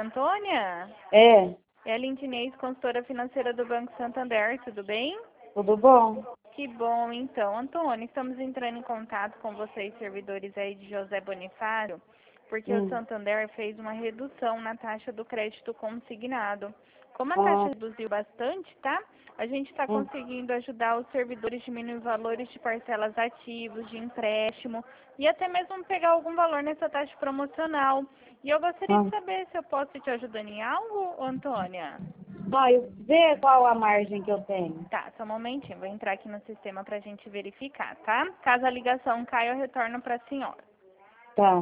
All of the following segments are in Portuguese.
Antônia? É, É a Lindinês, consultora financeira do Banco Santander, tudo bem? tudo bom? Que bom, então. Antônia, estamos entrando em contato com vocês, servidores aí de José Bonifácio, porque o Santander fez uma redução na taxa do crédito consignado. Como a taxa Ah, reduziu bastante, tá? A gente está conseguindo ajudar os servidores a diminuir valores de parcelas ativos, de empréstimo e até mesmo pegar algum valor nessa taxa promocional. E eu gostaria de saber se eu posso te ajudando em algo, Antônia. vai ver qual a margem que eu tenho. Tá, só um momentinho. Vou entrar aqui no sistema pra gente verificar, tá? Caso a ligação caia, eu retorno pra senhora. Tá,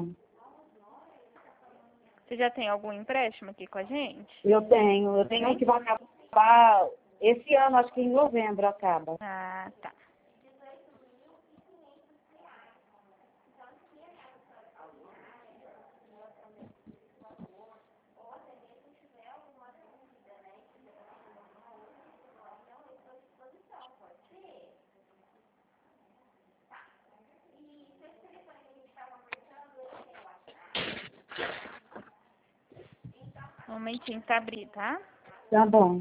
Você já tem algum empréstimo aqui com a gente? eu tenho um que vai acabar esse ano, acho que em novembro acaba. Ah, tá. Um momentinho, tá abrindo, tá? Tá bom.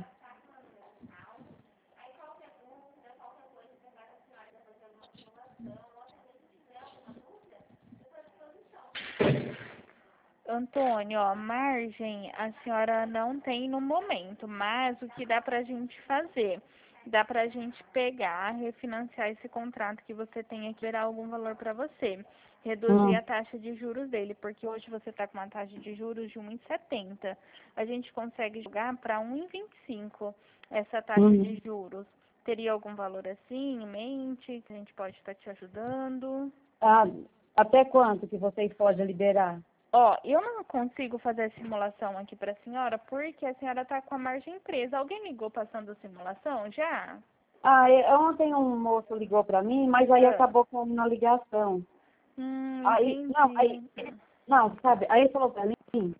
Antônio, ó, margem a senhora não tem no momento, mas o que dá pra gente fazer? Dá pra gente pegar, refinanciar esse contrato que você tem aqui, gerar algum valor pra você. Reduzir a taxa de juros dele, porque hoje você está com uma taxa de juros de 1,70. A gente consegue jogar para 1,25 essa taxa de juros. Teria algum valor assim em mente que a gente pode estar te ajudando? Ah, até quanto que vocês podem liberar? Ó, eu não consigo fazer a simulação aqui para a senhora porque a senhora está com a margem presa. Alguém ligou passando a simulação já? Ah, ontem um moço ligou para mim, mas aí Ah, acabou com a ligação. Aí, entendi. não, sabe, aí ele falou para mim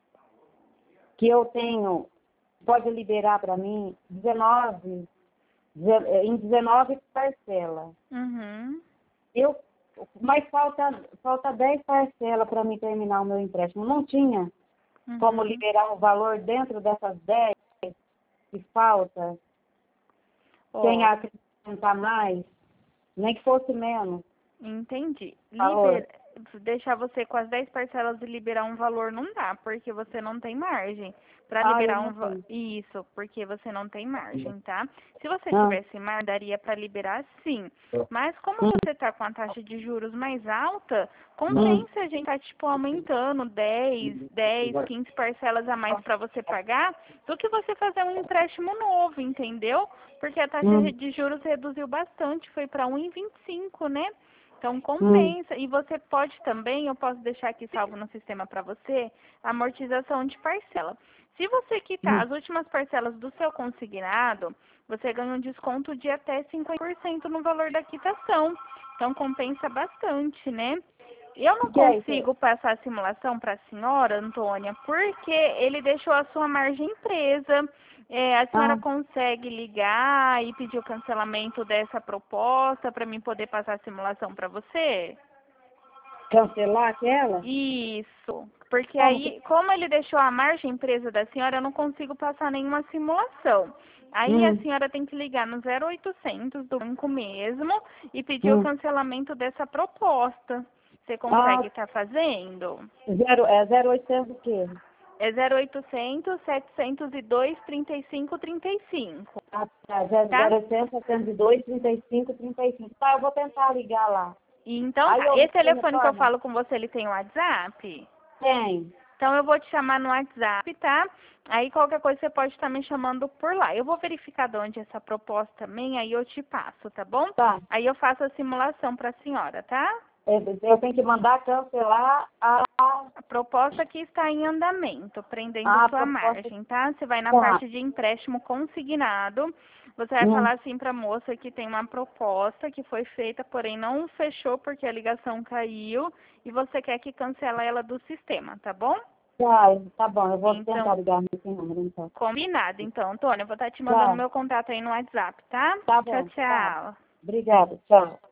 que eu tenho, pode liberar para mim 19, em 19 parcelas. Uhum. Mas falta 10 parcelas para mim terminar o meu empréstimo. Não tinha como Uhum. liberar o valor dentro dessas 10 que falta, sem Ó, acrescentar mais, nem que fosse menos entendi. valor. Deixar você com as 10 parcelas e liberar um valor não dá, porque você não tem margem. Para Ah, eu liberar não tenho. Isso, porque você não tem margem, tá? Se você Ah, tivesse margem, daria para liberar sim. Mas como você está com a taxa de juros mais alta, compensa a gente tá tipo aumentando 15 parcelas a mais para você pagar, do que você fazer um empréstimo novo, entendeu? Porque a taxa de juros reduziu bastante, foi para 1,25, né? Então compensa. E você pode também, eu posso deixar aqui salvo no sistema para você, amortização de parcela. Se você quitar as últimas parcelas do seu consignado, você ganha um desconto de até 50% no valor da quitação. Então compensa bastante, né? Eu não que é isso? consigo passar a simulação para a senhora, Antônia, porque ele deixou a sua margem presa. A senhora Ah, consegue ligar e pedir o cancelamento dessa proposta para mim poder passar a simulação para você? cancelar aquela? Isso. Porque Como que... aí, como ele deixou a margem presa da senhora, eu não consigo passar nenhuma simulação. Aí a Hum, senhora tem que ligar no 0800 do banco mesmo e pedir o hum. cancelamento dessa proposta. Você Ah, consegue estar fazendo? 0800 o quê? É 0800 702 3535, Ah, tá, tá? 0800 702 3535. Tá, eu vou tentar ligar lá. E então Aí tá. eu Esse você telefone que eu retorna? falo com você, ele tem WhatsApp? Tem. Então eu vou te chamar no WhatsApp, tá? Aí qualquer coisa você pode estar me chamando por lá. Eu vou verificar de onde é essa proposta também, aí eu te passo, tá bom? Tá. Aí eu faço a simulação para a senhora, tá? Eu tenho que mandar cancelar A proposta que está em andamento, prendendo a sua proposta. margem, tá? Você vai na Tá. parte de empréstimo consignado, você vai falar assim para a moça que tem uma proposta que foi feita, porém não fechou porque a ligação caiu e você quer que cancela ela do sistema, tá bom? Tá bom, eu vou tentar Então, ligar nesse número, então. combinado. Então, Antônia, eu vou estar te mandando Tá, meu contato aí no WhatsApp, tá? tá Tchau, bom, tá. tchau. Obrigada, tchau.